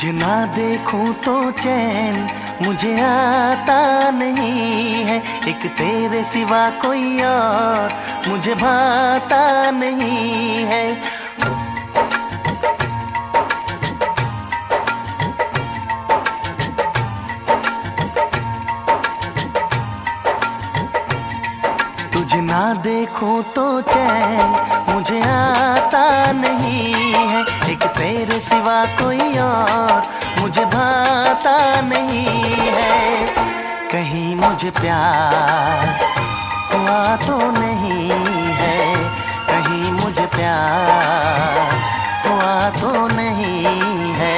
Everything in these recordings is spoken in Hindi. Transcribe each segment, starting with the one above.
तुझे ना देखूं तो चैन मुझे आता नहीं है, एक तेरे सिवा कोई और मुझे भाता नहीं है। तुझे ना देखूं तो चैन मुझे आता नहीं है, एक तेरे सिवा कोई और मुझे भाता नहीं है। कहीं मुझे प्यार हुआ तो नहीं है, कहीं मुझे प्यार हुआ तो नहीं है।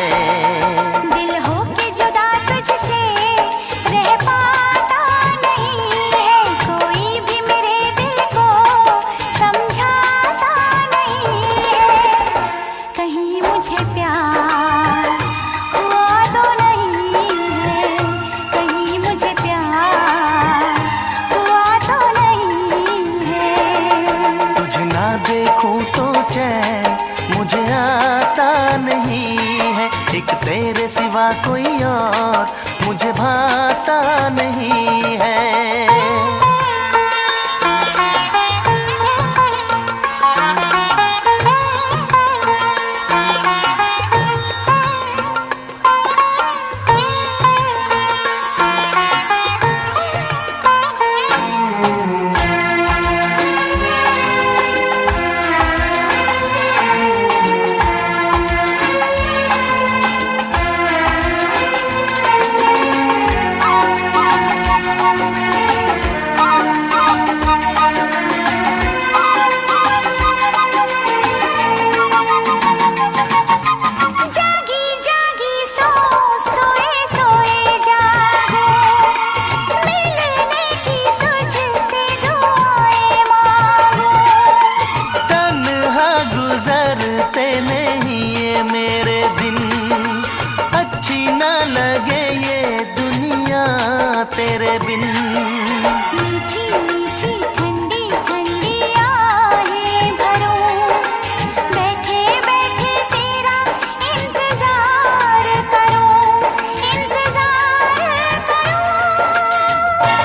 देखूं तो चैन मुझे आता नहीं है, एक तेरे सिवा कोई और मुझे भाता नहीं है। मेरे दिन अच्छी ना लगे ये दुनिया तेरे बिन। मीठी मीठी ठंडी ठंडी आहें भरूं, बैठे बैठे तेरा इंतजार करूं, इंतजार करूं।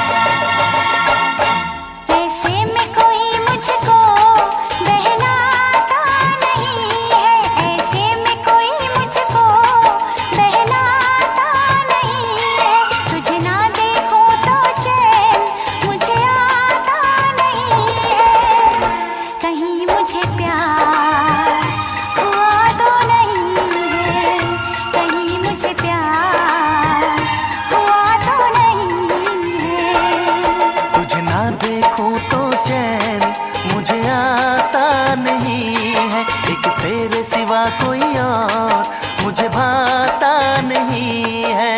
ऐसे में कोई मुझको बहलाता नहीं है, ऐसे में कोई मुझको बहलाता नहीं है। तुझे ना देखूं तो चैन मुझे आता नहीं है, कहीं मुझे प्यार हुआ तो नहीं है, कहीं मुझे प्यार हुआ तो नहीं है। तुझे ना देखूं तो चैन मुझे आता नहीं है, एक तेरे सिवा कोई और मुझे भाता नहीं है।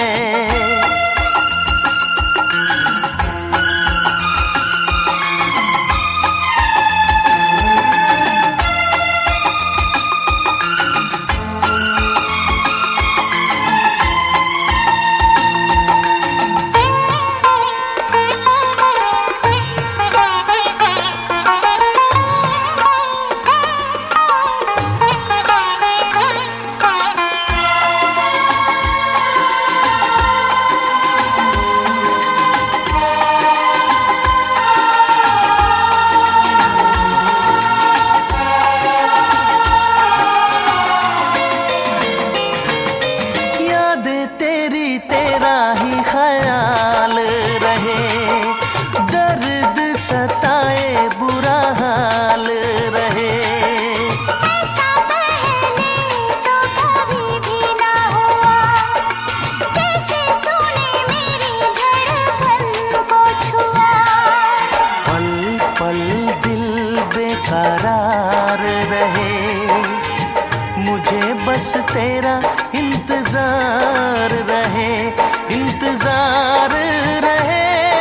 तेरा ही ख्याल रहे, दर्द सताए बुरा हाल रहे। ऐसा पहले तो कभी भी ना हुआ, कैसे तूने मेरी धड़कन को छुआ। पल पल दिल बेकरार रहे, मुझे बस तेरा इंतजार रहे, इंतजार रहे।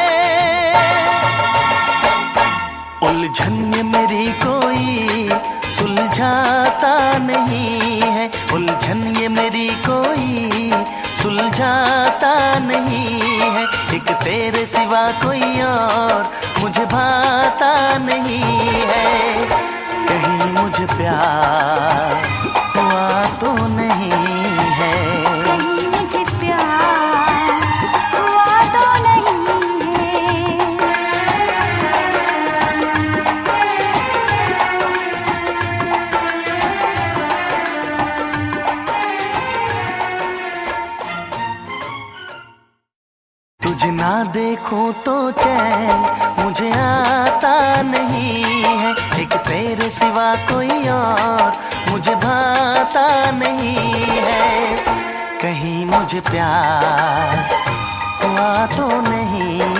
उलझन ये मेरी कोई सुलझाता नहीं है, उलझन ये मेरी कोई सुलझाता नहीं है, एक तेरे सिवा कोई और मुझे भाता नहीं है। कहीं मुझे प्यार हुआ तो नहीं है। तुझे ना देखूं तो चैन मुझे आता नहीं है, एक तेरे सिवा कोई और मुझे भाता नहीं है। कहीं मुझे प्यार हुआ तो नहीं,